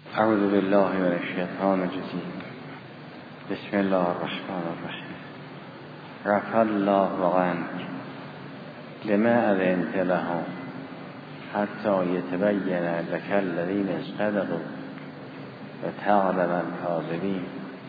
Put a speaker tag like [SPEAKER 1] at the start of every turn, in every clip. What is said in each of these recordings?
[SPEAKER 1] اعوذ بالله من الشیطان الرجیم. بسم الله الرحمن الرحیم. رفع الله عنک لما اذنت لهم حتی یتبین لک الذین صدقوا وتعلم الکاذبین.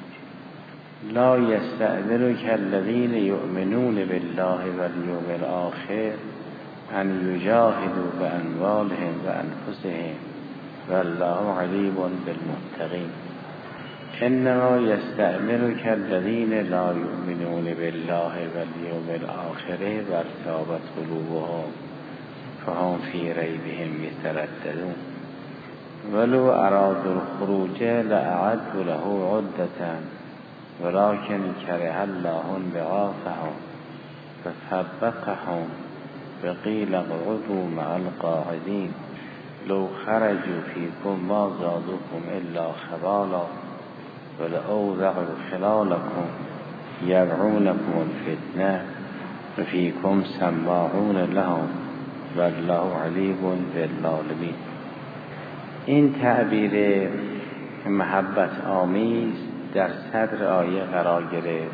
[SPEAKER 1] لا یستأذنک الذین یؤمنون بالله والیوم الآخر ان یجاهدوا باموالهم وانفسهم والله علیم بالمتقین. انما یستأذنک الذین لا یؤمنون بالله والیوم الآخر وارتابت قلوبهم فهم فی ریبهم یترددون. ولو ارادوا الخروج لاعدوا له عدة ولكن كره الله بعاثهم فثبطهم وقيل اقعدوا مع القاعدين. لو خرجوا فيكم ما زادوكم الا خبالا ولأوضعوا خلالكم يبغونكم الفتنة وفيكم سماعون لهم والله عليم بالظالمين. این تعبیر محبت آمیز در صدر آیه قرار گرفت،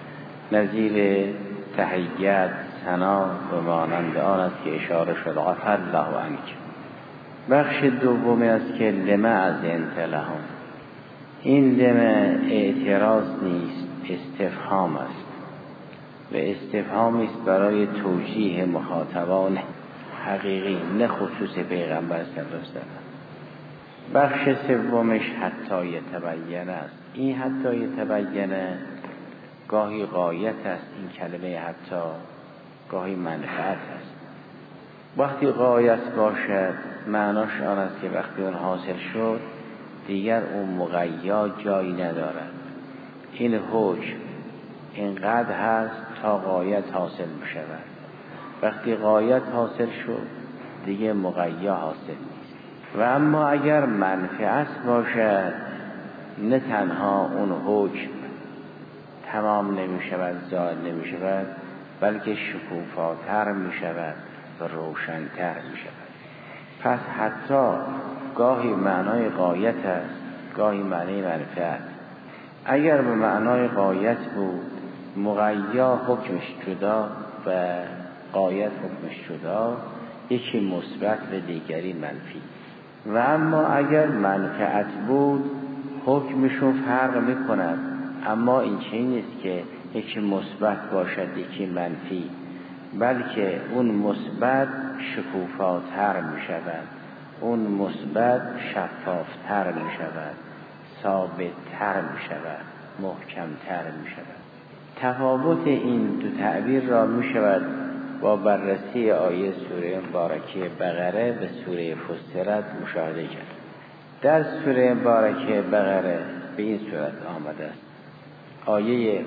[SPEAKER 1] نظیر تحیت، ثنا و مانند آن است که اشاره شد. عفا الله عنک. بخش دومی است که لما اذنت لهم. این لما اعتراض نیست، استفهام است و استفهامی است برای توجیه مخاطبان حقیقی، نه خصوص پیغمبر صلی الله علیه وسلم. بخش سومش حتی یتبین است. این حتی یتبین گاهی غایت است، این کلمه حتی گاهی منفعت است. وقتی غایت باشد معناش آن است که وقتی اون حاصل شد دیگر اون مقیا جایی ندارد. این حکم اینقدر هست تا غایت حاصل می شود. وقتی غایت حاصل شد دیگه مقیا حاصل نیست. و اما اگر منفعت باشد نه تنها اون حکم تمام نمی شود، زائل نمی شود، بلکه شکوفاتر می شود و روشن‌تر می شود. پس حتی گاهی معنای غایت است، گاهی معنای منفعت. اگر به معنای غایت بود مقیا حکمش جدا و غایت حکمش جدا، یکی مثبت و دیگری منفی. و اما اگر منفعت بود حکمشون فرق میکند، اما این چیزی نیست که یکی مثبت باشد یکی منفی، بلکه اون مثبت شکوفاتر می شود، اون مثبت شفافتر می شود، ثابتتر می شود، محکمتر می شود. تفاوت این دو تعبیر را می شود با بررسی آیه سوره مبارکه بقره به سوره فصلت مشاهده کرد. در سوره مبارکه بقره به این صورت آمده است. آیه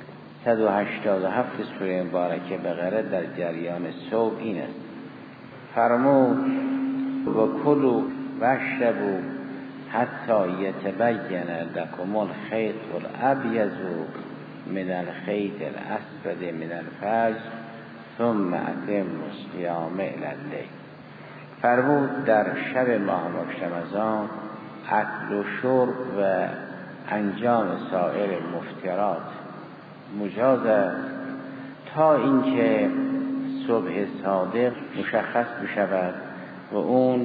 [SPEAKER 1] 187 سوره مبارکه بقره در جریان صبح این است: فرمود و کلوا واشربوا حتی یتبین لکم الخیط الابیض من الخیط الاسود من الفجر ثم اتموا الصیام الی اللیل. فرمود در شب ماه رمضان اکل و شرب و انجام سایر مفطرات مجاز است تا اینکه صبح صادق مشخص بشود و اون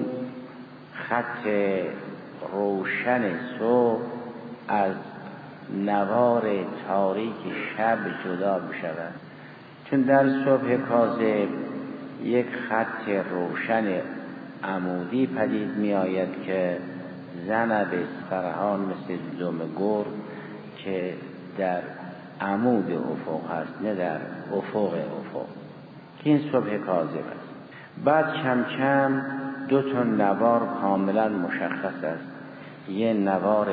[SPEAKER 1] خط روشن صبح از نوار تاریک شب جدا بشود. چون در صبح کاذب یک خط روشن عمودی پدید می آید که زنب سرحان مثل دم گرگ که در عمود افق هست نه در افق که این صبح کاذب است. بعد کم کم دو تا نوار کاملا مشخص است، یه نوار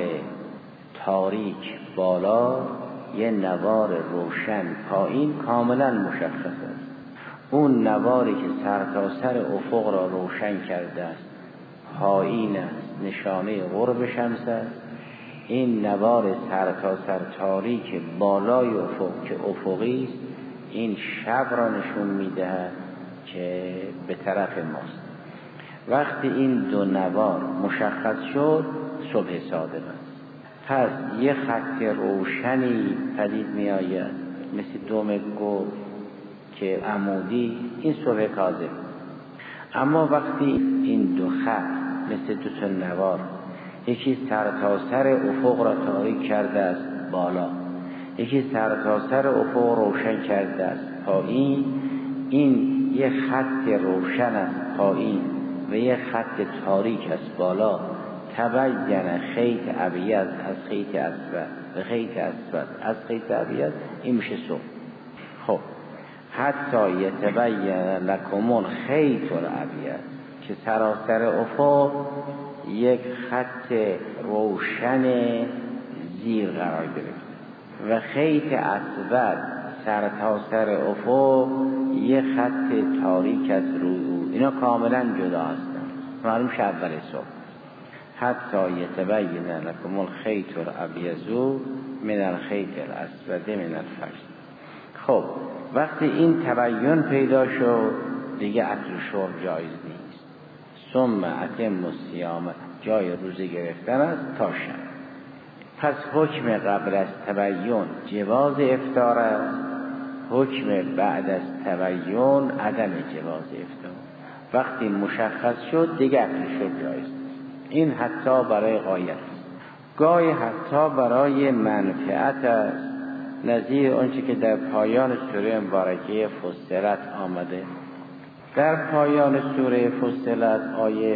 [SPEAKER 1] تاریک بالا، یه نوار روشن پایین، کاملا مشخص است. اون نواری که سر تا سر افق را روشن کرده است پایین است، نشانه غرب شمس است. این نوار سر تا سر تاریک بالای افق که افقی است این شب را نشون میدهد که به طرف ماست. وقتی این دو نوار مشخص شد صبح صادق است. پس یه خط روشنی پدید می آید مثل دوم گل که عمودی، این صبح کاذب. اما وقتی این دو خط مثل دو تا نوار، یکی سر تا سر افق را تاریک کرده است بالا، یکی سر تا سر افق روشن کرده است پایین، این یه خط روشن است پایین و یه خط تاریک است بالا. تبین خیط ابیض از خیط اسود و خیط اسود از خیط ابیض، این میشه صبح. خب حتی یتبین لکم الخیط الابیض، که سراسر افق یک خط روشن زیر قرار گرفت و خیط اسود سر تا سر افق یک خط تاریک از روی او. اینا کاملا جدا هستند، معلوم شه اول صبح. حتی یتبین لکم الخیط الابیض من الخیط الاسود من الفجر. خب وقتی این تبین پیدا شد دیگه اکل شرب جایز نیست. ثم اتم الصیام، جای روزه گرفتن است تا شب. پس حکم قبل از تبین جواز افطار است، حکم بعد از تبین عدم جواز افطار. وقتی مشخص شد دیگه اکل شرب جایز نیست. این حتی برای غایت است. گاهی حتی برای منفعت است، نظیر آنچه که در پایان سوره مبارکه فصلت آمده. در پایان سوره فصلت آیه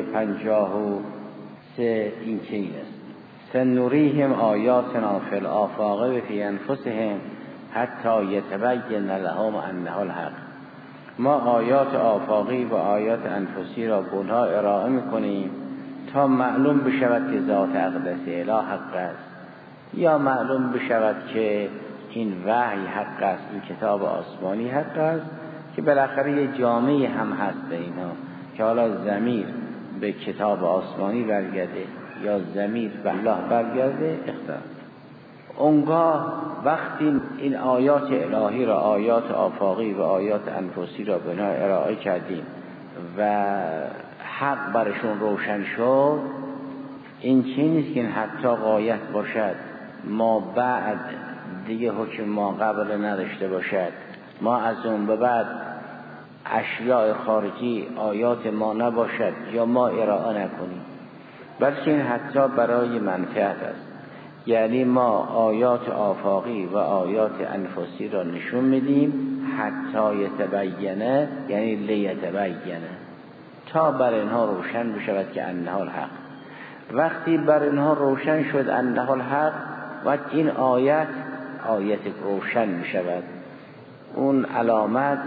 [SPEAKER 1] 53 این چنین است: سنوریهم آیاتنا فی الآفاق و فی انفسهم حتی یتبین لهم انه الحق. ما آیات آفاقی و آیات انفسی را به اونها ارائه میکنیم تا معلوم بشود که ذات اقدس اله حق است، یا معلوم بشود که این وحی حق است، این کتاب آسمانی حق است، که بالاخره یه جامعی هم هست به اینا، که حالا ضمیر به کتاب آسمانی برگرده یا ضمیر به الله برگرده اختلاف. اونگاه وقتی این آیات الهی را، آیات آفاقی و آیات انفسی را به اینا ارائه کردیم و حق برشون روشن شد، این چیزی نیست که حتی غایت باشد ما بعد دیگه حکم ما قبل نداشته باشد، ما از اون به بعد اشیاء خارجی آیات ما نباشد یا ما ارائه نکنیم، بلکه این حتی برای منفعت است. یعنی ما آیات آفاقی و آیات انفسی را نشون میدیم حتی یتبینه، یعنی لیتبینه، تا بر اینها روشن بشود که انه الحق. وقتی بر اینها روشن شد انه الحق، وقت این آیت روشن می شود، اون علامت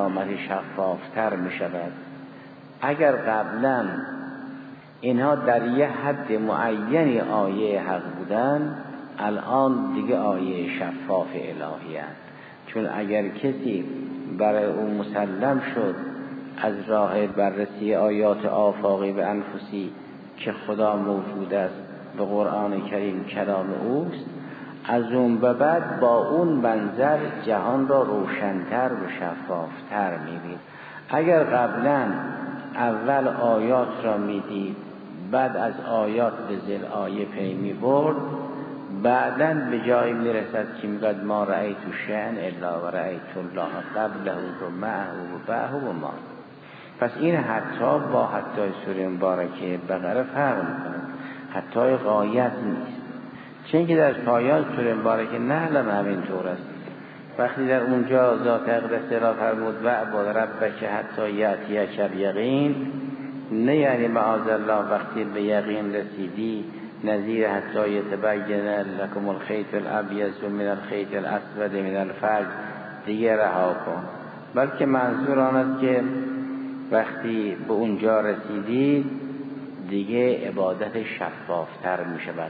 [SPEAKER 1] شفافتر می شود. اگر قبلا اینها در یه حد معینی آیه حق بودن، الان دیگه آیه شفاف الهی هست. چون اگر کسی برای اون مسلم شد از راه بررسی آیات آفاقی و انفسی که خدا موجود است و قرآن کریم کلام اوست، از اون به بعد با اون منظر جهان را روشن‌تر و شفافتر می‌بینید. اگر قبلا اول آیات را می‌دید، بعد از آیات به ذیل آیه پی می‌برد، بعداً به جایی می‌رسد که می‌گوید ما رأیت شیئا الا و رأیت الله قبله و معه و بعده و ما. پس این حتی با حتی سوره مبارکه بقره فرق می‌کند، حتی غایت نیست. چون که در پایان سوره مبارکه نحل همین طور است. وقتی در اونجا ذات اقدس را فرمود و عباد ربک حتی یأتیک الیقین، نه یعنی معاذالله وقتی به یقین رسیدی نظیر حتی یتبین لکم الخیط الابیض من الخیط الاسود من الفجر دیگه رها کن، بلکه منظور آن است که وقتی به اونجا رسیدی دیگه عبادت شفافتر می شود.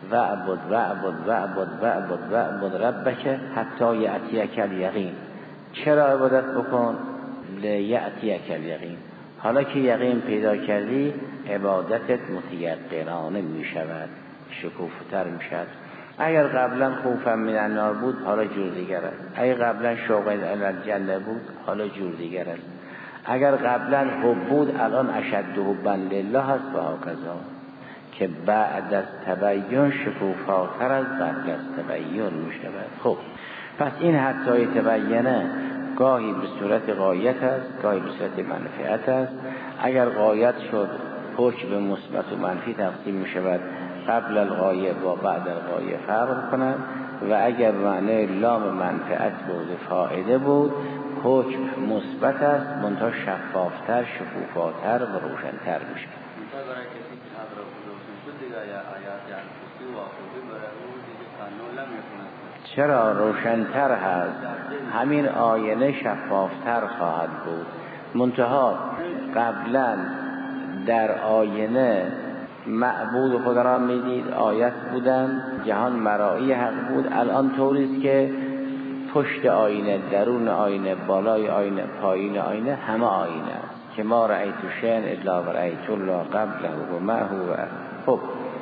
[SPEAKER 1] وعبد ربک حتی یأتیک الیقین. چرا عبادت بکن؟ لیأتیک الیقین. حالا که یقین پیدا کردی عبادتت متیقنانه می شود، شکوفتر می شود. اگر قبلا خوفم من النار بود حالا جور دیگر است، اگر قبلا شوق الی الجنه بود حالا جور دیگر است، اگر قبلا حب بود الان اشد حبا لله است و هکذا. که بعد از تبیین شکوفاتر از قبل از تبیین می شود. خب پس این حتی تبینه گاهی به صورت غایت است، گاهی به صورت منفعت است. اگر غایت شد حکم به مثبت و منفی تقسیم می شود، قبل الغایه با بعد الغایه فرق کند. و اگر معنی لام منفعت بود فائده بود، حکم مثبت است منتها شفافتر، شکوفاتر و روشنتر می شود. چرا روشنتر هست؟ همین آینه شفافتر خواهد بود. منتها قبلا در آینه معبود خدا را میدید، آیت بودن، جهان مرایی حق بود. الان طوریست که پشت آینه، درون آینه، بالای آینه، پایین آینه، همه آینه است که ما رأیت شیئا الا رأیت الله قبله و معه. خب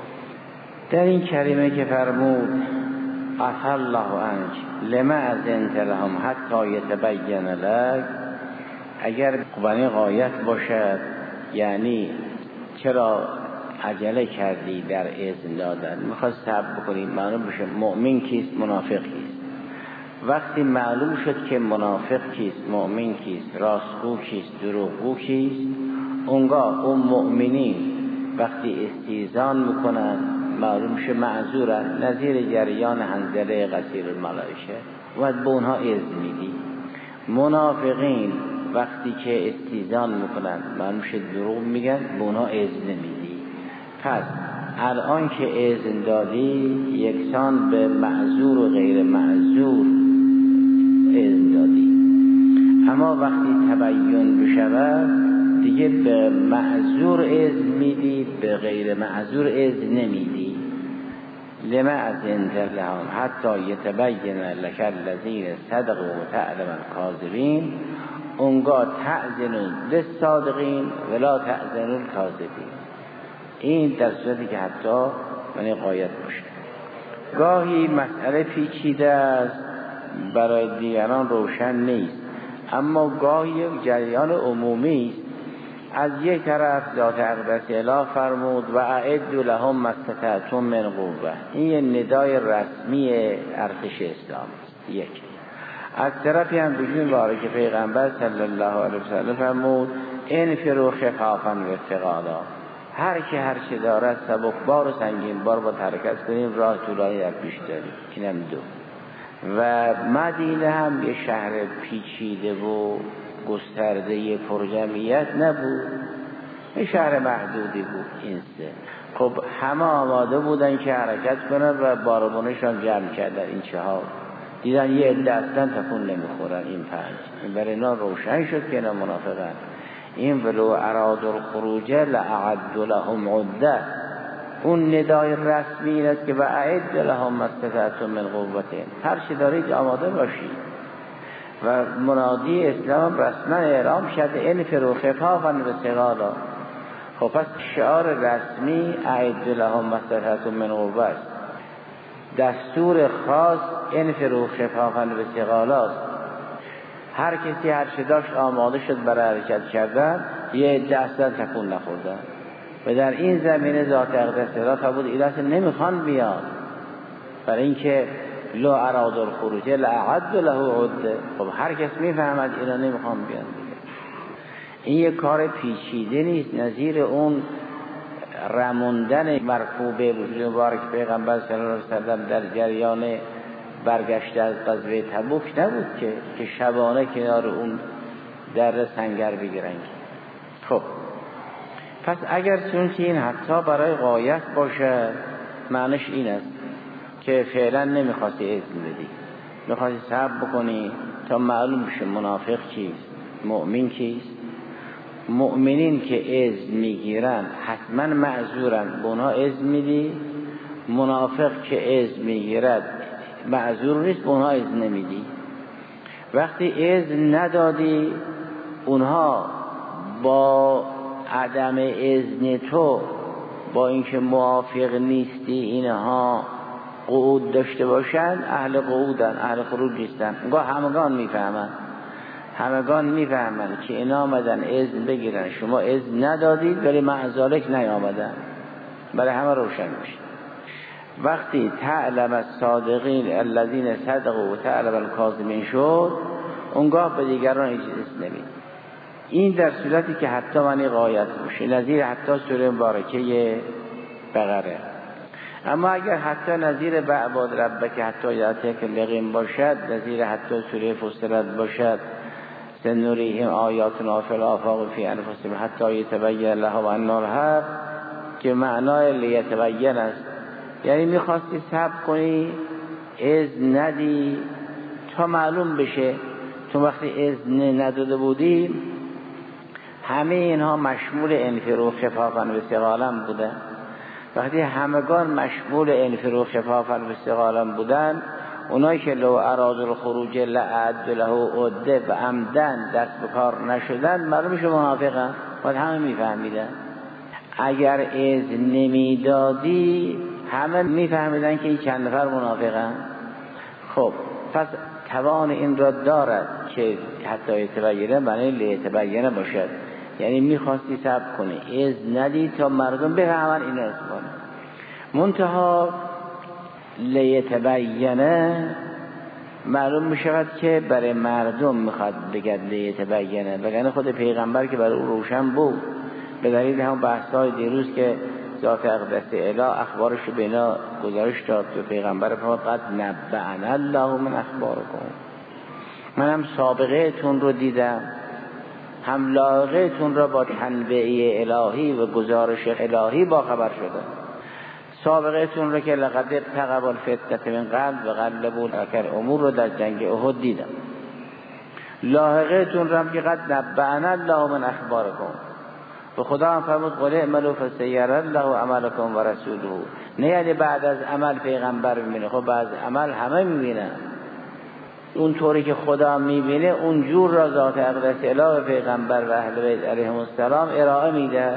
[SPEAKER 1] در این کلمه که فرمود عفا الله عنک لما اذنت لهم حتی یتبین لک، اگر قبانی غایت باشد یعنی چرا عجله کردی در اذن دادن، میخواد صبر بکنید معلوم بشه مؤمن کیست منافق کیست. وقتی معلوم شد که منافق کیست مؤمن کیست، راستگو کیست دروغگو کیست، اونگاه اون مؤمنین وقتی استیزان میکنن معلوم شه معذورن، نظیر جریان حنظله قصیر الملائکه و به اونها اذن میدی. منافقین وقتی که استیزان میکنن معلوم شه دروغ میگن، به اونها اذن میدی. پس الان که اذن دادی یکسان به معذور و غیر معذور اذن دادی، اما وقتی تبیین بشود دیگه به معذور اذن میدی، به غیر معذور اذن نمیدی. لما اذنت لهم حتی یتبین لک الذین صدقوا و تعلم الکاذبین، اونگاه تأذنون للصادقین ولا تأذنون الکاذبین. این در صورتی که حتی یعنی غایت باشه. گاهی مسئله پیچیده است برای دیگران روشن نیست، اما گاهی جریان عمومی است. از یک طرف ذات اقدس اله فرمود و اعد لهم ما استطعتم من قوه، این ندای رسمی ارتش اسلام است. یک از طرفی هم بجون باره که پیغمبر صلی الله علیه وسلم فرمود انفروا خفافا و ثقالا، هر که هر چه دارد سبکبار و سنگین بار با حرکت کنیم، راه طولانی در پیش داریم. اینم دو. و مدینه هم یه شهر پیچیده و گسترده پرجمعیت نبود، یه شهر محدودی بود. این سه خب همه آماده بودن که حرکت کنن و باربانشان جمع کردن. این چهار دیدن یه عده اصلا تکون نمیخورن. این پنج این برای اینا روشن شد که اینا منافقن. این ولو اراد الخروج لأعد لهم عده، اون ندای رسمی این است که و اعد لهم ما استطعتم من قوة، هر چی دارید آماده باشید. و منادی اسلام رسما اعلام شده انفروا خفافا و ثقالا. خب پس شعار رسمی اعد لهم ما استطعتم من قوة است. دستور خاص انفروا خفافا و ثقالا است. هر کسی هر چه داشت آماده شد برای حرکت کردن، یه عده اصلا تکون نخوردن. و در این زمینه ذات اقدس اله فرمود اینا اصلا نمیخوان بیان، برای اینکه لو اراد الخروج لأعد له عده. خب هر کس میفهمد اینا نمیخوان بیان دیگه. این یه کار پیچیده نیست، نظیر اون رموندن مرکوبه وجود مبارک پیغمبر صلی الله علیه وسلم در جریان برگشته از غزوه تبوک نبود که شبانه کنار اون در سنگر بگیرن. خب پس اگر چونکه این حتی برای غایت باشه، معنیش این است که فعلا نمیخواستی اذن بدی، میخواستی صبر بکنی تا معلوم بشه منافق کیست مؤمن کیست. مؤمنین که اذن میگیرن حتما معذورن، به اونها اذن میدی. منافق که اذن میگیرد معذور نیست، به اونها اذن نمیدی. وقتی اذن ندادی اونها با عدم اذن تو، با اینکه موافق نیستی اینها قعود داشته باشن، اهل قعودن، اهل خروج نیستن. همگان میفهمن که اینا آمدن اذن بگیرن، شما اذن ندادید ولی مع ذلک نیامدن.
[SPEAKER 2] برای همه روشن میشه. وقتی تعلم الصادقین الذین صدقوا و تعلم الکاذبین شد، اونگاه به دیگران هیچ چیز نمید. این در صورتی که حتی معنی غایت باشه، نظیر حتی سوره مبارکه بقره. اما اگر حتی نظیر بعباد ربک حتی یاتیک الیقین باشد، نظیر حتی سوره فصلت باشد، سنوریهم آیاتنا فی الآفاق فی انفسهم حتی یتبین لهم ان الحق، که معنای لیتبین است، یعنی میخواستی صبر کنی، اذن ندی تا معلوم بشه. تو وقتی اذن نداده بودی همه اینها مشمول انفرو خفافا و ثقالا بودن. وقتی همگان مشمول انفرو خفافا و ثقالا بودن، اونایی که لو ارادوا الخروج لأعدوا له عده و عمدن دست به کار نشدن، معلوم میشه منافقن. باید همه میفهمیدن. اگر اذن نمیدادی همه میفهمیدن که این چند نفر منافقن. خب پس توان این را دارد که حتی یتبینه معنی لیتبینه باشد، یعنی میخواستی صبر کنی، اذن ندی تا مردم بفهمن این است. منتها لیتبینه معلوم میشود که برای مردم میخواد بگد لیتبینه، بگن خود پیغمبر که برای او روشن بود، به دلیل هم بحث‌های دیروز که ذات اقدس اله اخبارش رو بینا گزارش داد به پیغمبر، فرمود قد نبأنا الله من اخبارکم، منم سابقه تون رو دیدم، هم لاحقه تون را با تنبیه الهی و گزارش الهی با خبر شده. سابقه تون رو که لقد ابتغوا الفتنة من قبل و غلبوا الامور رو در جنگ احد دیدم. لاحقه تون رو هم که قد نبأنا الله من اخبارکم، و خدا هم فرمود قل اعملوا فسیری الله عملکم و رسوله. نه یعنی بعد از عمل پیغمبر میبینه، خب بعد از عمل همه میبینن. اون طوری که خدا میبینه اونجور را ذات اقدس اله پیغمبر و اهل بیت علیهم السلام ارائه میده.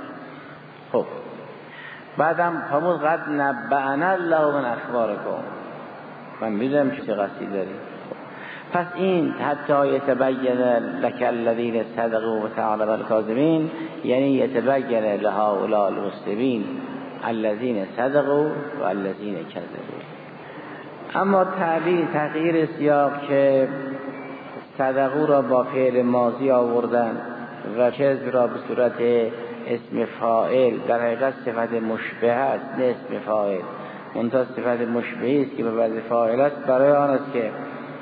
[SPEAKER 2] خب بعدم فرمود قد نبأنا الله من اخبارکم، من میدونم چه قصدی داری. پس این حتی یتبین لک الذین صدقوا و تعلم الکاذبین، یعنی یتبین لهؤلاء المسلمین الذین صدقوا و الذین کذبوا. اما تغییر سیاق که صدقوا را با فعل ماضی آوردن و کذب را به صورت اسم فاعل، در حقیقت صفت مشبه است نه اسم فاعل، منتها صفت مشبهی است که به وضع فاعل است. برای آن است که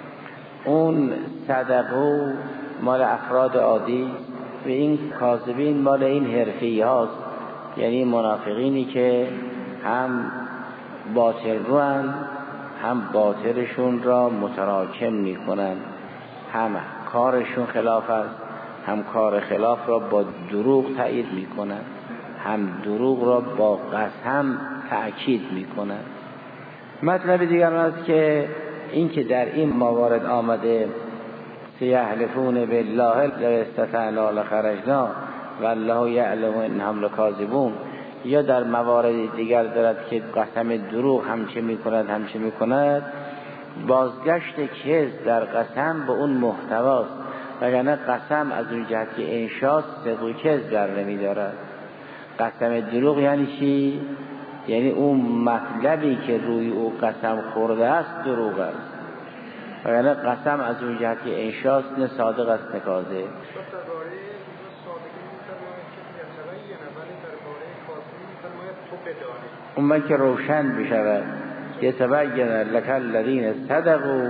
[SPEAKER 2] اون صدقوا مال افراد عادی و این کاذبین مال این حرفی هاست، یعنی منافقینی که هم باطل روان، هم باطلشون را متراکم میکنن، هم کارشون خلاف است، هم کار خلاف را با دروغ تأیید میکنن، هم دروغ را با قسم تأکید میکنن. مطلب دیگر است که این که در این موارد آمده سیحلفون بالله لو استطعنا لخرجنا والله یعلم انهم لکاذبون، یا در موارد دیگر دارد که قسم دروغ همچه میکند، بازگشت کذب در قسم به اون محتواست، وگرنه قسم از اون جهت که انشاست صدق و کذب در نمیدارد. قسم دروغ یعنی چی؟ یعنی اون مطلبی که روی او قسم خورده است دروغ است، وگرنه قسم از اون جهت که انشاست نه صادق است نه کاذب. اون من که روشن بشود یتبین لک الذین صدقوا،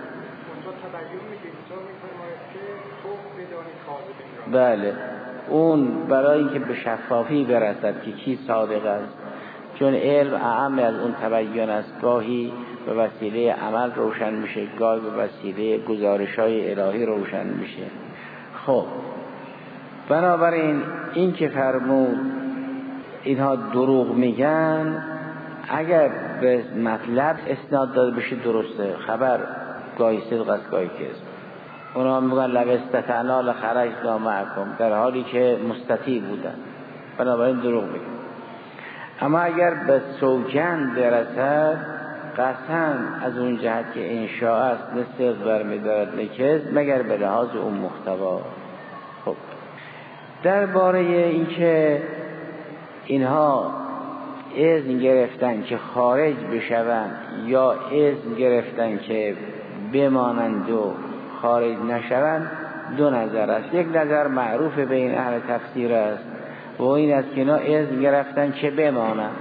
[SPEAKER 2] بله اون برای اینکه به شفافی برسد که کی صادق است، چون علم اعم از اون تبیین است، گاهی به وسیله عمل روشن میشه، گاهی به وسیله گزارش‌های الهی روشن میشه. خب بنابراین این که فرمود اینها دروغ میگن، اگر به مطلب اسناد داده بشه درسته، خبر گاهی صدق است گاهی کذب. اونا میگن لو استطعنا لخرجنا معکم، در حالی که مستطیع بودن، بنابراین دروغ میگن. اما اگر به سوگند برسد، قسم از اون جهت که انشاء است نه صدق برمیدارد نه کذب، مگر به لحاظ اون محتوا. خب درباره اینکه اینها اذن گرفتن که خارج بشوند یا اذن گرفتن که بمانند و خارج نشوند دو نظر است. یک نظر معروف بین اهل تفسیر است و این است که اینا اذن گرفتن که بمانند.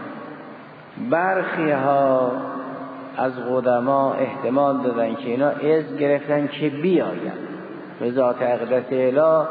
[SPEAKER 2] برخی ها از قدما احتمال دادن که اینا اذن گرفتن که بیاین. به ذات اقدس اله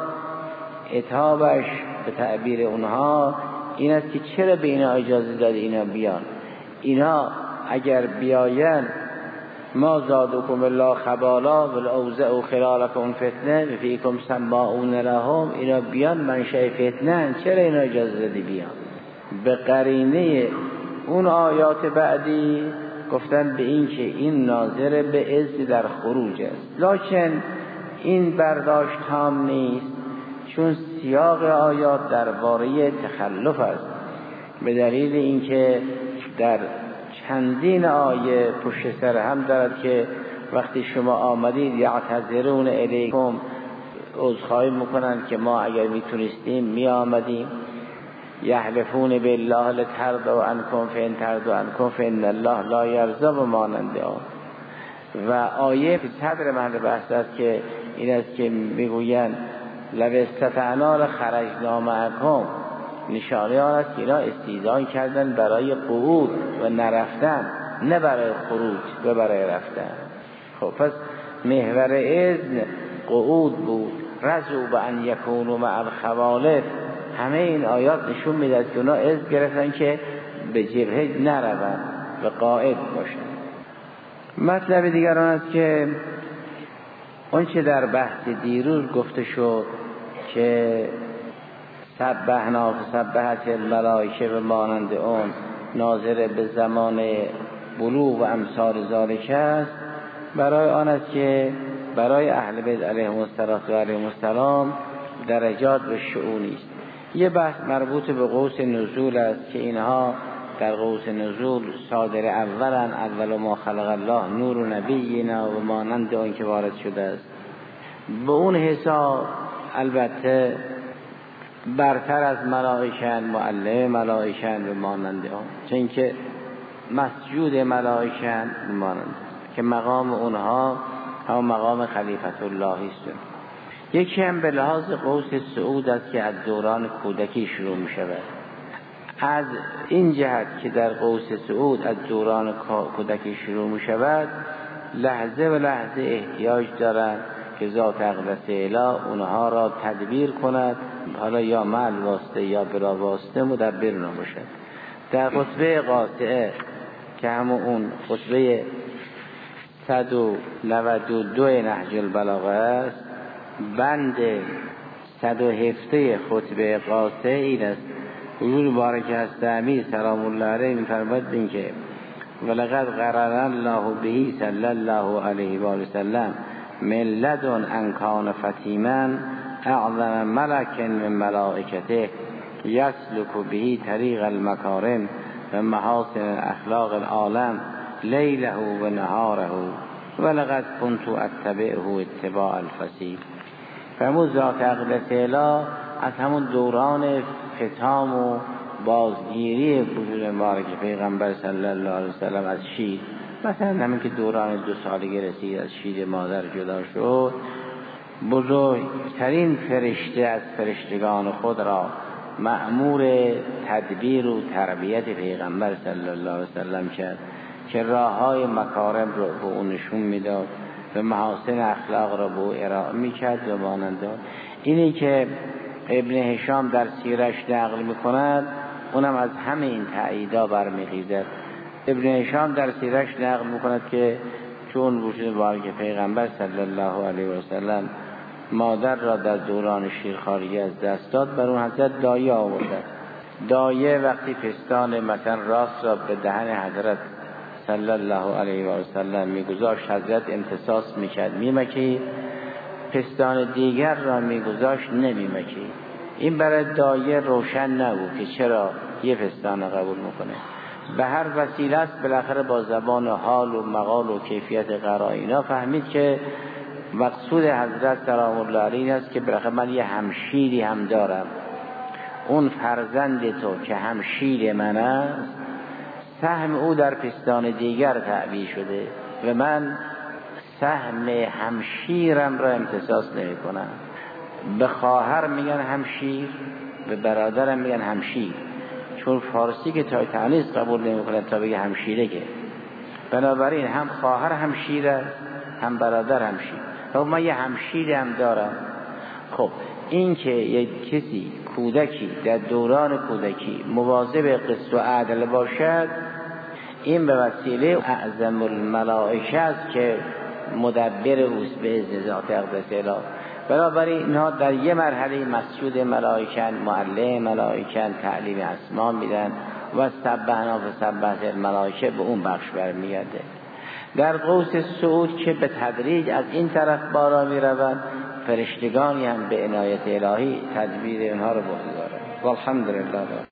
[SPEAKER 2] اتابش به تعبیر اونها این است که چرا به اینا اجازه داد اینا بیان. اینا اگر بیاین ما زادکم الا خبالا والاوزع خلالکم فتنه فیکم سماعون لهم. اینا بیان منشأ فتنه، چرا اینا اجازه دادی بیان؟ به قرینه اون آیات بعدی گفتن به این که این ناظر به اذن در خروج است. لکن این برداشت تام نیست، چون سیاق آیات درباره تخلف است، به دلیل اینکه در چندین آیه پشت سر هم دارد که وقتی شما آمدید یعتذرون الیکم، عذرخواهی میکنند که ما اگر میتونستیم می آمدیم. یحلفون بالله لترضوا عنکم فان ترضوا عنکم فان الله لا یرضی و مانند آن. و آیه فی صدر محل بحث است که این است که میگویند لو استطعنا لخرجنا معکم. نشانه آن است که اینا استئذان کردن برای قعود و نرفتن، نه برای خروج و برای رفتن. خب پس محور اذن قعود بود. رضوا بان یکونوا مع الخوالف. همه این آیات نشون میدهد که اونا اذن گرفتن که به جبهه نروند و قاعد باشند. مطلب دیگر آن است که اون چه در بحث دیروز گفته شد که سبحنا فسبحت الملائکه و مانند اون ناظر به زمان بلوغ و امثال ذالک است، برای آن است که برای اهل بیت علیهم السلام درجات و شؤونی است. یه بحث مربوط به قوس نزول است که اینها در قوس نزول صادر اول ما خلق الله نور و نبینا و مانند اون که وارد شده است. به اون حساب البته برتر از ملائکه، معلم ملائکه و مانند اون، چون که مسجود ملائکه مانند که مقام اونها هم مقام خلیفت الله است. یکی هم به لحاظ قوس صعود است که از دوران کودکی شروع می شود. از این جهت که در قوس صعود از دوران کودکی شروع می شود، لحظه و لحظه احتیاج دارند که ذات اقدس اله اونها را تدبیر کند، حالا یا مع واسطه یا بلا واسطه مدبر نباشد. در خطبه قاطعه که همون اون خطبه 192 نهج البلاغه است، بند 117 خطبه قاطعه این است. حضور مبارک هست امیر سلام الله علیه می‌فرماید این که ولقد قرن الله به صلی الله علیه و آله وسلم من لدن ان کان فتیما اعظم ملک من ملائکته یسلک به طریق المکارم و محاسن اخلاق العالم لیله و نهاره ولقد کنت اتبعه اتباع الفصیل. فرمود ذات اقدس اله از همون دوران ختام و بازگیری وجود مبارک پیغمبر صلی الله علیه وسلم از شیر، مثلا همین که دوران 2 سالگی رسید از شیر مادر جدا شد، بزرگترین فرشته از فرشتگان خود را مأمور تدبیر و تربیت پیغمبر صلی الله علیه وسلم کرد که راههای مکارم را به اون نشون میداد و محاسن اخلاق را به او ارائه میکرد و مانند اینی که ابن هشام در سیرش نقل میکند، اونم از همه این تأییدا برمیخیزد. ابن هشام در سیرش نقل میکند که چون وجود مبارک پیغمبر صلی الله علیه و سلم مادر را در دوران شیرخواری از دست داد، بر اون حضرت دایه آورده. دایه وقتی پستان مثلا راست را به دهن حضرت صلی الله علیه و سلم میگذاشت، حضرت امتصاص میکرد میمکید، پستان دیگر را میگذاشت نمیمکید. این برای دایه روشن نبود که چرا یه پستان قبول میکنه. به هر وسیله است بالاخره با زبان حال و مقال و کیفیت قرائنا فهمید که مقصود حضرت سلام الله علیه است که بالاخره من یه همشیری هم دارم، اون فرزند تو که همشیر من است سهم او در پستان دیگر تعبیه شده و من سهم همشیرم را امتصاص نمی کنم. به خواهر میگن همشیر، به برادرم میگن همشیر، چون فارسی که تا تعنیس قبول نمی کنه تا بگه همشیره که، بنابراین هم خواهر همشیر است هم برادر همشیر. خب من یه همشیری هم دارم. خب این که یک کسی کودکی در دوران کودکی مواظب قسط و عدل باشد، این به وسیله اعظم الملائکه است که مدبر اوست به اذن ذات اقدس اله. بنابراین اینها در یه مرحله مسجود ملائکن، معلم ملائکن، تعلیم اسما میدن و سبحنا و سبحت الملائکه به اون بخش برمیگرده. در قوس صعود که به تدریج از این طرف بالا میروند، فرشتگانی هم به عنایت الهی تدبیر اونها رو برداره. والحمدلله.